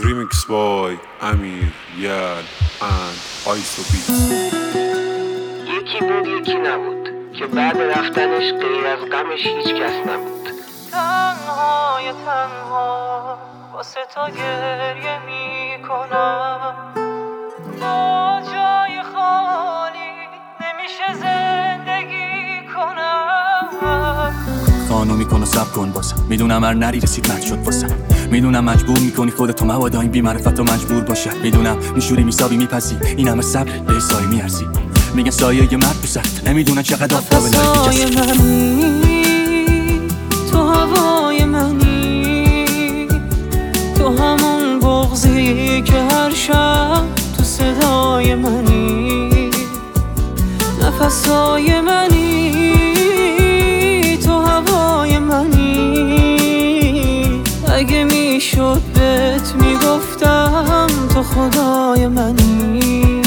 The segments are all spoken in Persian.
Remix by Amir, Yal and Iso Beats. یکی بود یکی نبود که بعد رفتنش غیر از غمش هیچ کس نبود. تنهای تنها واسه تو گریه میکنم، با جای خالی نمیشه زندگی کنم. خانو میکنه سب کن باسم، میدونم هر نری رسید مرد شد باسم، میدونم مجبور میکنی خودتو مبادا این بی‌معرفت و مجبور باشه، میدونم میشوری میسابی میپسی این همه صبر به سایه میارزی، میگن سایه یه مرد تو سرت نمیدونن چقدر آفتاب لای منی، تو هوای منی، تو همون بغضی که هر شب تو صدای منی، نفسای منی، تو هوای منی. اگه میشد بهت میگفتم تو خدای منی.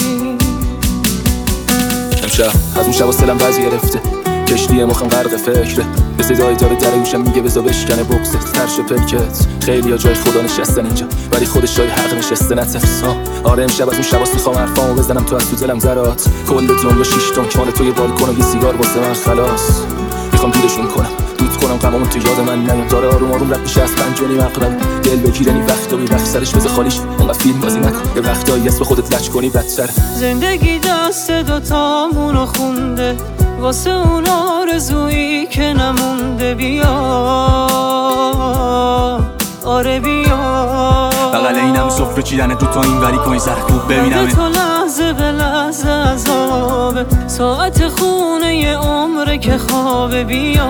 امشب از اون شبا سلم بعضی گرفته، کشتی مخم غرق فکره، به صدای داره در گوشم میگه بزا بشکنه بغضت ترش پلکت. خیلی ها جای خدا نشستن اینجا ولی خودش جای حق نشسته نترس. آره امشب از اون شباست میخوام حرفامو بزنم تو از تو دلم ذرات، کل دنیا 6 تن کمال توی بالکن و یه سیگار واسه من خلاص. میخوام دودشون کنم دود کنم غمامون تو یاد من نیاد، داره آروم آروم رد میشه از 5 مقرب دل بگیرنی وقتا بی وقت سرش بذار خالیش انقدر فیلم بازی نکن، یه وقتایی اسم خودت لچ کنی بدتر. زندگی دست دوتامونو خونده واسه اون آرزویی که نمونده. بیا آره بیا، بغل اینم سفره چیدن دوتا این وری کنی زر خوب ببینم تو لحظه به لحظه عذابه، ساعت خونه یه عمره که خوابه. بیا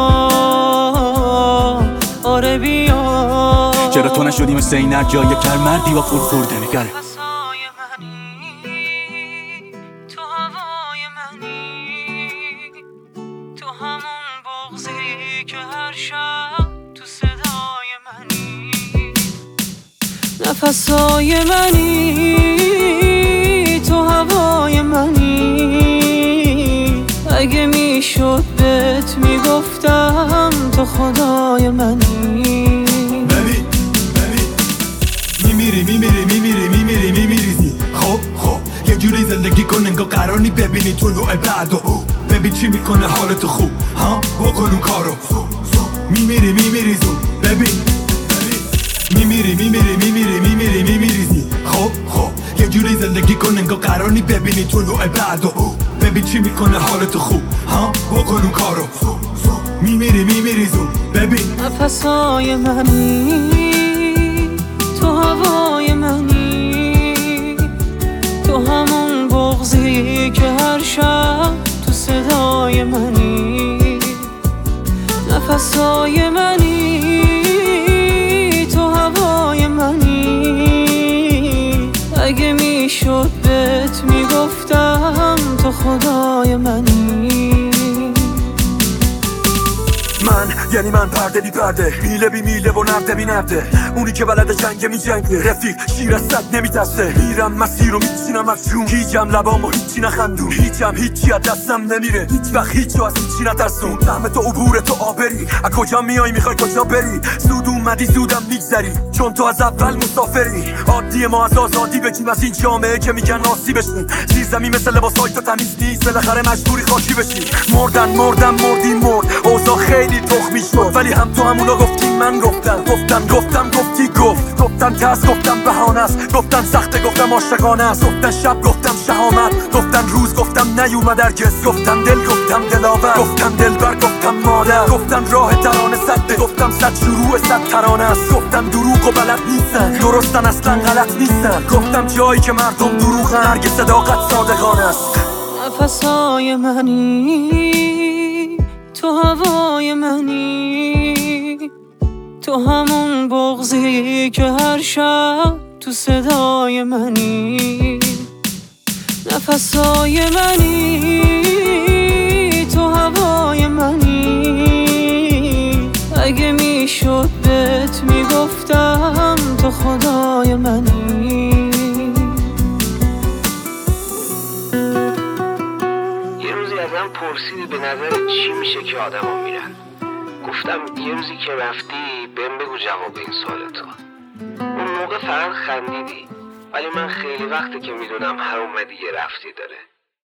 آره بیا، چرا تو نشدی مثل این هر جای کر مردی با خورده نگره. نفسای منی، تو هوای منی، تو همون بغضی که هر شب تو صدای منی، نفسای منی، تو هوای منی. اگه میشد بهت میگفتم تو خدای منی. میمیری خب یه جوری زندگی کن انگار قرار نی ببینی طلوع بعدو، ببین چی میکنه حالتو خوب ها، بکن اون کارو. میمیری زود ببین، میمیری خب یه جوری زندگی کن انگار قرار نی ببینی طلوع بعدو، ببین چی میکنه حالتو خوب ها، بکن اون کارو. میمیری زود ببین، نفسای منی، تو هوای منی، تو همون بغضی که هر شب تو صدای منی، نفسای منی، تو هوای منی. اگه میشد بهت میگفتم تو خدای منی. یعنی من پرده بی پرده، میله بی میله و نرده بی نرده، اونی که بلد جنگه می جنگه، رفیق شیر از صد نمی تسته. میرم مسیر رو میچینم از جون، هیچم لبام و هیچی نخندون، هیچم هیچی از دستم نمیره، هیچ وقت هیچو از هیچی نترسون. فهم تو عبور تو آبری، از کجا میای میخوای کجا بری، زود اومدی زودم میگذری چون تو از اول مسافری. عادی ما از آزادی بگیم از این جامعه که میگن ناسی بشیم، زیر زمین مثل لباسای تو تمیز نیست، بالاخره مجبوری خاکی بشی. مردی مرد اوضاع خیلی تخمی شد، ولی هم تو همونا گفتی من گفتم گفتی گفتن ترس گفتم بهانه است، گفتن سخته گفتم عاشقانه است، گفتن شب گفتم شهامت، گفتن روز گفتم نیومد هرگز، گفتن دل گفتم دلاور، گفتن دلبر گفتم مادر، گفتن راه ترانه سده، گفتم صد شروع صد ترانه است، گفتن دروغ و بلد نیستن درستن اصلا غلط نیستن، گفتم جایی که مردم دروغن هرگز صداقت صادقانه است. نفسای منی، تو هوای منی، تو همون بغضی که هر شب تو صدای منی، نفسای منی، تو هوای منی. اگه میشد بهت میگفتم تو خدای منی. یه روزی ازم پرسیدی به نظرت چی میشه که آدما میرن. گفتم یه روزی که رفتی بهم بگو جواب این سوال تو. اون موقع موقع فقط خندیدی، ولی من خیلی وقته که میدونم هر اومدی یه رفتی داره.